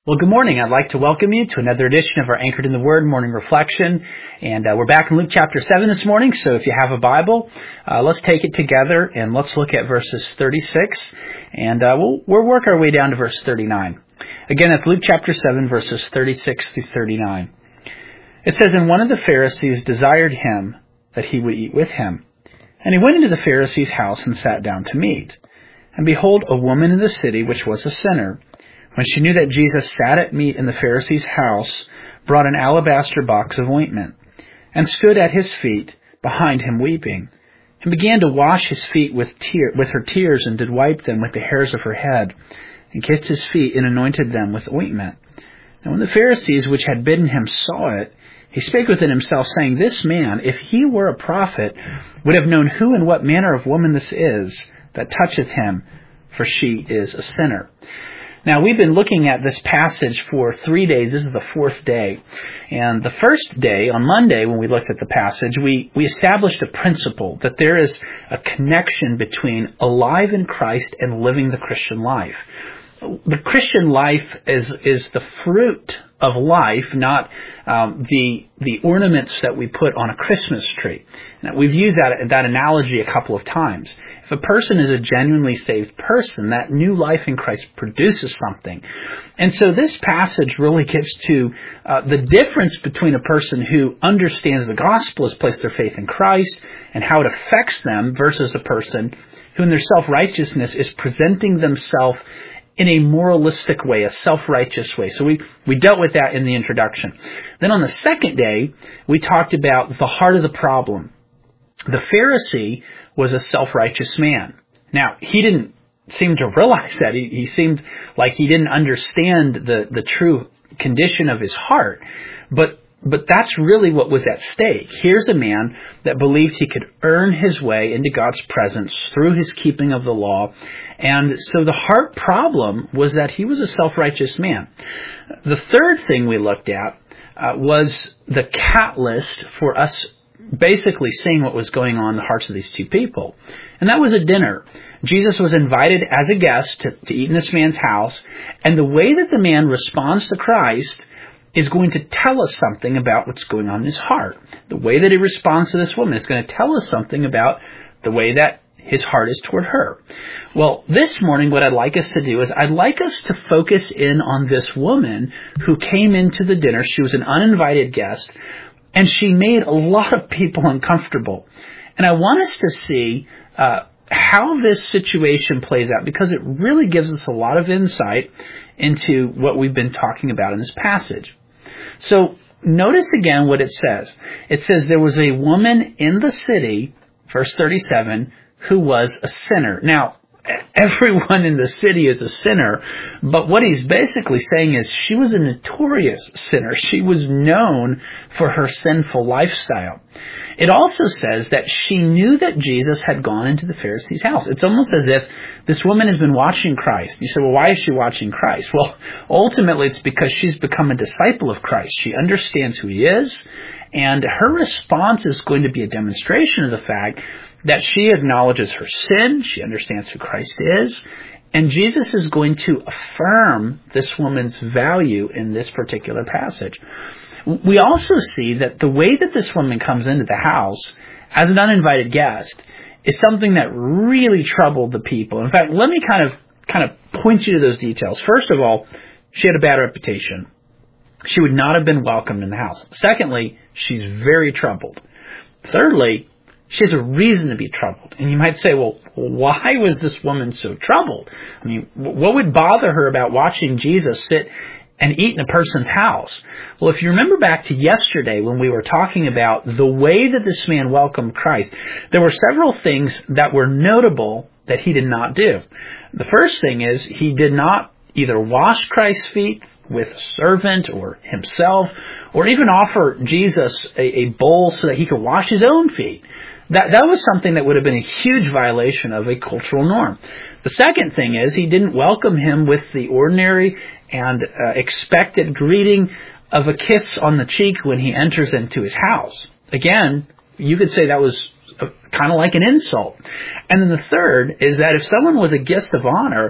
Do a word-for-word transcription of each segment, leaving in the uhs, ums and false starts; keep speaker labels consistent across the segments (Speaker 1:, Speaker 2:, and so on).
Speaker 1: Well, good morning. I'd like to welcome you to another edition of our Anchored in the Word morning reflection. And uh, we're back in Luke chapter seven this morning, so if you have a Bible, uh, let's take it together and let's look at verses thirty-six, and uh, we'll, we'll work our way down to verse thirty-nine. Again, that's Luke chapter seven, verses thirty-six through thirty-nine. It says, "And one of the Pharisees desired him that he would eat with him. And he went into the Pharisee's house and sat down to meat. And behold, a woman in the city, which was a sinner, when she knew that Jesus sat at meat in the Pharisee's house, brought an alabaster box of ointment, and stood at his feet behind him weeping, and began to wash his feet with tear, with her tears, and did wipe them with the hairs of her head, and kissed his feet, and anointed them with ointment. And when the Pharisees which had bidden him saw it, he spake within himself, saying, This man, if he were a prophet, would have known who and what manner of woman this is that toucheth him, for she is a sinner." Now, we've been looking at this passage for three days. This is the fourth day. And the first day, on Monday, when we looked at the passage, we, we established a principle that there is a connection between alive in Christ and living the Christian life. The Christian life is is the fruit of life, not um, the the ornaments that we put on a Christmas tree. Now, we've used that that analogy a couple of times. If a person is a genuinely saved person, that new life in Christ produces something. And so this passage really gets to uh, the difference between a person who understands the gospel, has placed their faith in Christ, and how it affects them, versus a person who in their self-righteousness is presenting themselves in a moralistic way, a self-righteous way. So we, we dealt with that in the introduction. Then on the second day, we talked about the heart of the problem. The Pharisee was a self-righteous man. Now, he didn't seem to realize that. He, he seemed like he didn't understand the, the true condition of his heart. But But that's really what was at stake. Here's a man that believed he could earn his way into God's presence through his keeping of the law. And so the heart problem was that he was a self-righteous man. The third thing we looked at uh, was the catalyst for us basically seeing what was going on in the hearts of these two people. And that was a dinner. Jesus was invited as a guest to, to eat in this man's house. And the way that the man responds to Christ is going to tell us something about what's going on in his heart. The way that he responds to this woman is going to tell us something about the way that his heart is toward her. Well, this morning, what I'd like us to do is I'd like us to focus in on this woman who came into the dinner. She was an uninvited guest, and she made a lot of people uncomfortable. And I want us to see uh, how this situation plays out, because it really gives us a lot of insight into what we've been talking about in this passage. So notice again what it says. It says there was a woman in the city, verse thirty-seven, who was a sinner. Now, everyone in the city is a sinner, but what he's basically saying is she was a notorious sinner. She was known for her sinful lifestyle. It also says that she knew that Jesus had gone into the Pharisee's house. It's almost as if this woman has been watching Christ. You say, well, why is she watching Christ? Well, ultimately it's because she's become a disciple of Christ. She understands who he is, and her response is going to be a demonstration of the fact that she acknowledges her sin, she understands who Christ is, and Jesus is going to affirm this woman's value in this particular passage. We also see that the way that this woman comes into the house as an uninvited guest is something that really troubled the people. In fact, let me kind of kind of point you to those details. First of all, she had a bad reputation. She would not have been welcomed in the house. Secondly, she's very troubled. Thirdly, she has a reason to be troubled. And you might say, well, why was this woman so troubled? I mean, what would bother her about watching Jesus sit and eat in a person's house? Well, if you remember back to yesterday when we were talking about the way that this man welcomed Christ, there were several things that were notable that he did not do. The first thing is he did not either wash Christ's feet with a servant or himself, or even offer Jesus a, a bowl so that he could wash his own feet. That that was something that would have been a huge violation of a cultural norm. The second thing is he didn't welcome him with the ordinary and uh, expected greeting of a kiss on the cheek when he enters into his house. Again, you could say that was kind of like an insult. And then the third is that if someone was a guest of honor,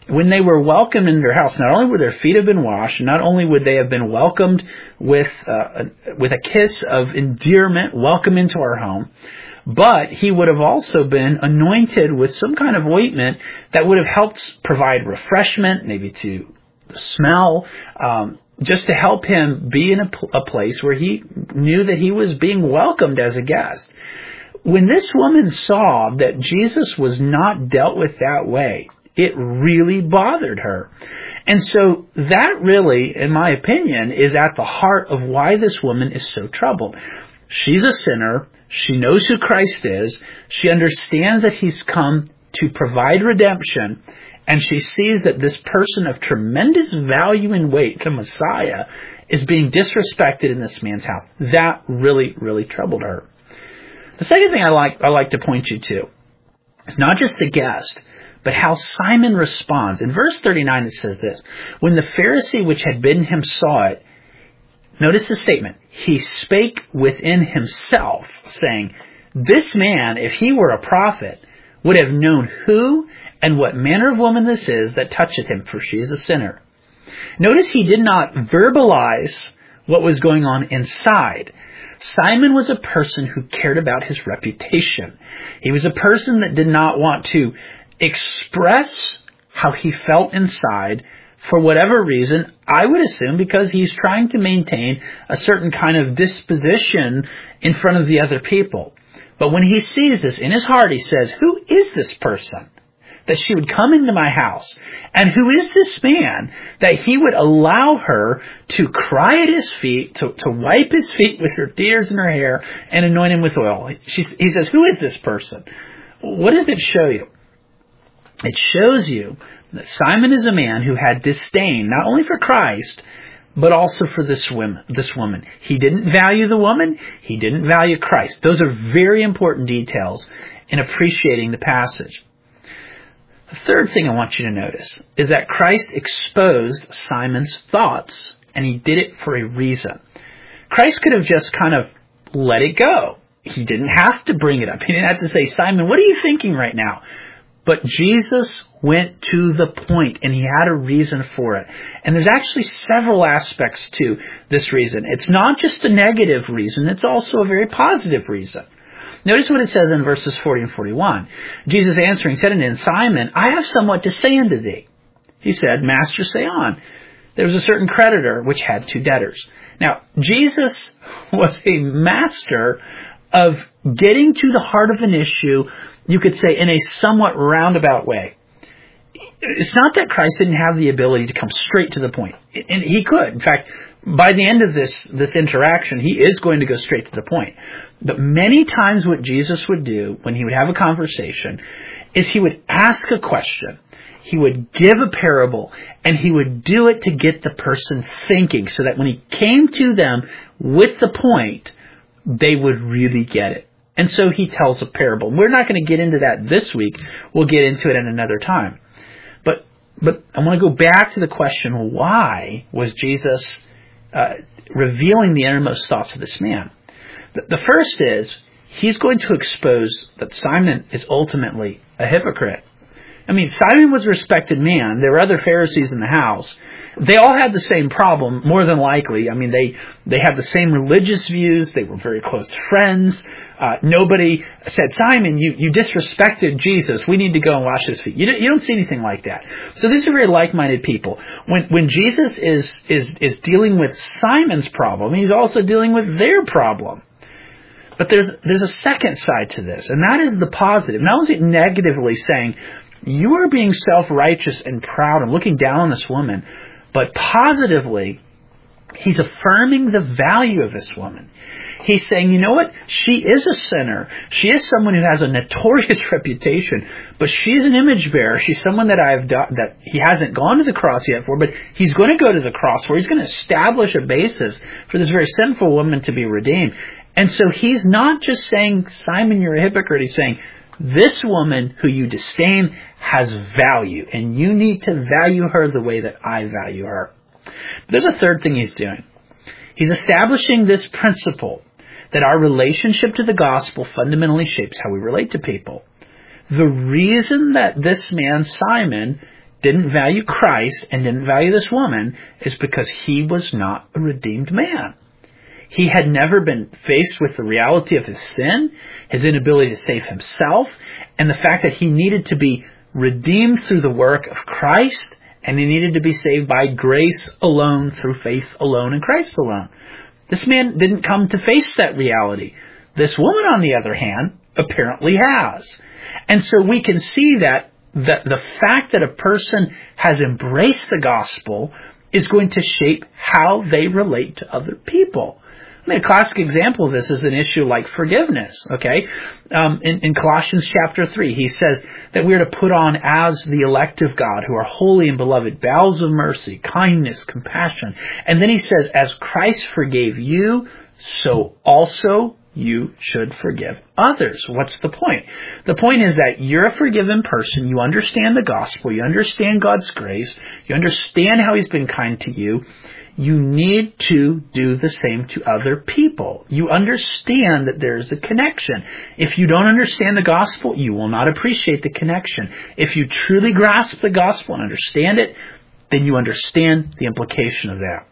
Speaker 1: when they were welcomed into their house, not only would their feet have been washed, not only would they have been welcomed with uh, with a kiss of endearment, welcome into our home, but he would have also been anointed with some kind of ointment that would have helped provide refreshment, maybe to the smell, um, just to help him be in a, a place where he knew that he was being welcomed as a guest. When this woman saw that Jesus was not dealt with that way, it really bothered her. And so that really, in my opinion, is at the heart of why this woman is so troubled. She's a sinner. She knows who Christ is. She understands that he's come to provide redemption. And she sees that this person of tremendous value and weight, the Messiah, is being disrespected in this man's house. That really, really troubled her. The second thing I like, I like to point you to is not just the guest, but how Simon responds. In verse thirty-nine it says this, when the Pharisee which had bidden him saw it, notice the statement, he spake within himself, saying, this man, if he were a prophet, would have known who and what manner of woman this is that toucheth him, for she is a sinner. Notice he did not verbalize what was going on inside. Simon was a person who cared about his reputation. He was a person that did not want to express how he felt inside for whatever reason, I would assume because he's trying to maintain a certain kind of disposition in front of the other people. But when he sees this in his heart, he says, who is this person that she would come into my house? And who is this man that he would allow her to cry at his feet, to, to wipe his feet with her tears in her hair and anoint him with oil? She, he says, who is this person? What does it show you? It shows you that Simon is a man who had disdain, not only for Christ, but also for this woman, this woman. He didn't value the woman. He didn't value Christ. Those are very important details in appreciating the passage. The third thing I want you to notice is that Christ exposed Simon's thoughts, and he did it for a reason. Christ could have just kind of let it go. He didn't have to bring it up. He didn't have to say, Simon, what are you thinking right now? But Jesus went to the point, and he had a reason for it. And there's actually several aspects to this reason. It's not just a negative reason. It's also a very positive reason. Notice what it says in verses forty and forty-one. Jesus answering said unto him, Simon, I have somewhat to say unto thee. He said, Master, say on. There was a certain creditor which had two debtors. Now, Jesus was a master of getting to the heart of an issue, you could say, in a somewhat roundabout way. It's not that Christ didn't have the ability to come straight to the point. And he could. In fact, by the end of this, this interaction, he is going to go straight to the point. But many times what Jesus would do when he would have a conversation is he would ask a question. He would give a parable, and he would do it to get the person thinking so that when he came to them with the point, they would really get it. And so he tells a parable. We're not going to get into that this week. We'll get into it at another time. But but I want to go back to the question, why was Jesus uh, revealing the innermost thoughts of this man? The, the first is, he's going to expose that Simon is ultimately a hypocrite. I mean, Simon was a respected man. There were other Pharisees in the house. They all had the same problem, more than likely. I mean, they, they had the same religious views. They were very close friends. Uh, nobody said, Simon, you, you disrespected Jesus. We need to go and wash his feet. You don't, you don't see anything like that. So these are very like-minded people. When, when Jesus is, is, is dealing with Simon's problem, he's also dealing with their problem. But there's, there's a second side to this, and that is the positive. Not only is it negatively saying, you are being self-righteous and proud and looking down on this woman, but positively, he's affirming the value of this woman. He's saying, you know what? She is a sinner. She is someone who has a notorious reputation, but she's an image bearer. She's someone that I've done, that he hasn't gone to the cross yet for, but he's going to go to the cross where he's going to establish a basis for this very sinful woman to be redeemed. And so he's not just saying, Simon, you're a hypocrite. He's saying, this woman who you disdain has value, and you need to value her the way that I value her. But there's a third thing he's doing. He's establishing this principle that our relationship to the gospel fundamentally shapes how we relate to people. The reason that this man, Simon, didn't value Christ and didn't value this woman is because he was not a redeemed man. He had never been faced with the reality of his sin, his inability to save himself, and the fact that he needed to be redeemed through the work of Christ, and he needed to be saved by grace alone, through faith alone, in Christ alone. This man didn't come to face that reality. This woman, on the other hand, apparently has. And so we can see that the, the fact that a person has embraced the gospel is going to shape how they relate to other people. I mean, a classic example of this is an issue like forgiveness, okay? Um, in, in Colossians chapter three, he says that we are to put on as the elect of God, who are holy and beloved, bowels of mercy, kindness, compassion. And then he says, as Christ forgave you, so also you should forgive others. What's the point? The point is that you're a forgiven person. You understand the gospel. You understand God's grace. You understand how he's been kind to you. You need to do the same to other people. You understand that there's a connection. If you don't understand the gospel, you will not appreciate the connection. If you truly grasp the gospel and understand it, then you understand the implication of that.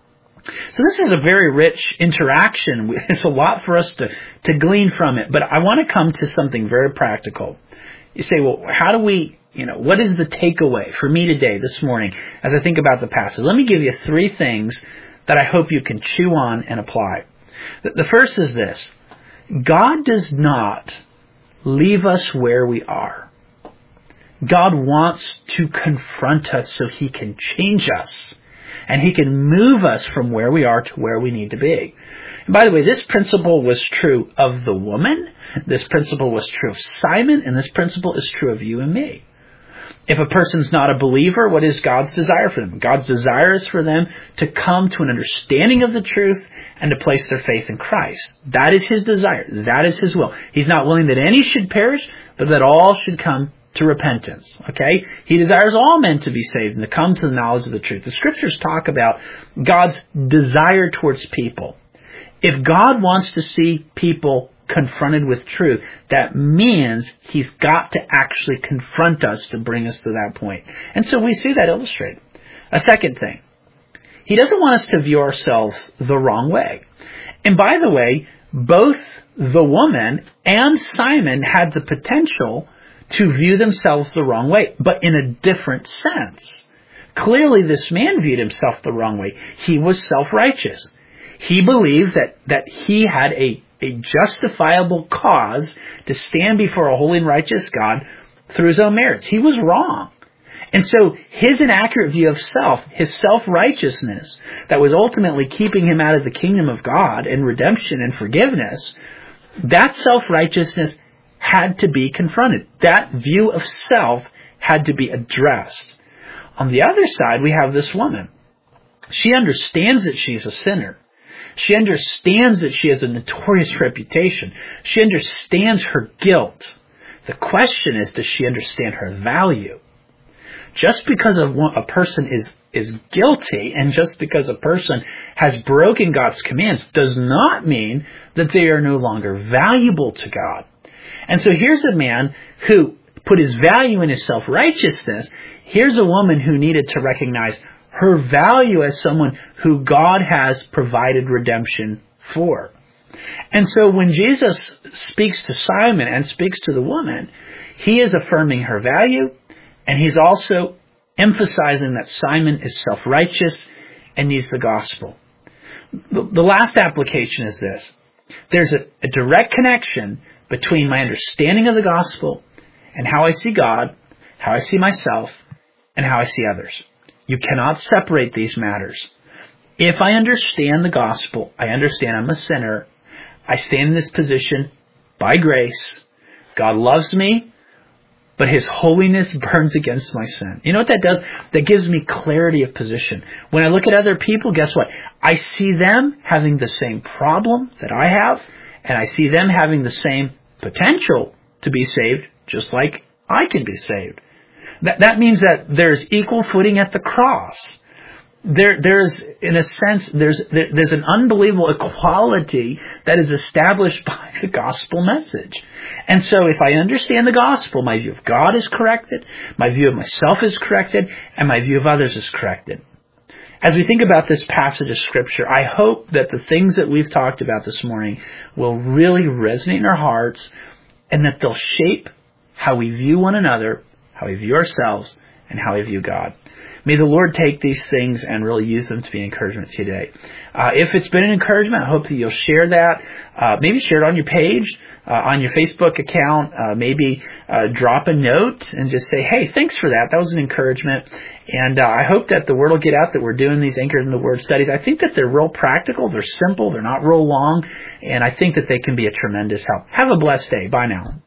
Speaker 1: So this is a very rich interaction. It's a lot for us to, to glean from it. But I want to come to something very practical. You say, well, how do we... You know, what is the takeaway for me today, this morning, as I think about the passage? Let me give you three things that I hope you can chew on and apply. The first is this. God does not leave us where we are. God wants to confront us so he can change us. And he can move us from where we are to where we need to be. And by the way, this principle was true of the woman. This principle was true of Simon. And this principle is true of you and me. If a person's not a believer, what is God's desire for them? God's desire is for them to come to an understanding of the truth and to place their faith in Christ. That is his desire. That is his will. He's not willing that any should perish, but that all should come to repentance. Okay? He desires all men to be saved and to come to the knowledge of the truth. The scriptures talk about God's desire towards people. If God wants to see people confronted with truth, that means he's got to actually confront us to bring us to that point. And so we see that illustrated. A second thing, he doesn't want us to view ourselves the wrong way. And by the way, both the woman and Simon had the potential to view themselves the wrong way, but in a different sense. Clearly, this man viewed himself the wrong way. He was self-righteous. He believed that, that he had a a justifiable cause to stand before a holy and righteous God through his own merits. He was wrong. And so his inaccurate view of self, his self-righteousness that was ultimately keeping him out of the kingdom of God and redemption and forgiveness, that self-righteousness had to be confronted. That view of self had to be addressed. On the other side, we have this woman. She understands that she's a sinner. She understands that she has a notorious reputation. She understands her guilt. The question is, does she understand her value? Just because a, a person is, is guilty and just because a person has broken God's commands does not mean that they are no longer valuable to God. And so here's a man who put his value in his self-righteousness. Here's a woman who needed to recognize her value as someone who God has provided redemption for. And so when Jesus speaks to Simon and speaks to the woman, he is affirming her value, and he's also emphasizing that Simon is self-righteous and needs the gospel. The, the last application is this. There's a, a direct connection between my understanding of the gospel and how I see God, how I see myself, and how I see others. You cannot separate these matters. If I understand the gospel, I understand I'm a sinner. I stand in this position by grace. God loves me, but his holiness burns against my sin. You know what that does? That gives me clarity of position. When I look at other people, guess what? I see them having the same problem that I have, and I see them having the same potential to be saved, just like I can be saved. That, that means that there's equal footing at the cross. there, there's, in a sense, there's, there, there's an unbelievable equality that is established by the gospel message. And so if I understand the gospel, my view of God is corrected, my view of myself is corrected, and my view of others is corrected. As we think about this passage of Scripture, I hope that the things that we've talked about this morning will really resonate in our hearts, and that they'll shape how we view one another, how we view ourselves, and how we view God. May the Lord take these things and really use them to be an encouragement today. Uh, if it's been an encouragement, I hope that you'll share that. Uh, maybe share it on your page, uh, on your Facebook account. Uh, maybe uh, drop a note and just say, hey, thanks for that. That was an encouragement. And uh, I hope that the word will get out that we're doing these Anchored in the Word studies. I think that they're real practical. They're simple. They're not real long. And I think that they can be a tremendous help. Have a blessed day. Bye now.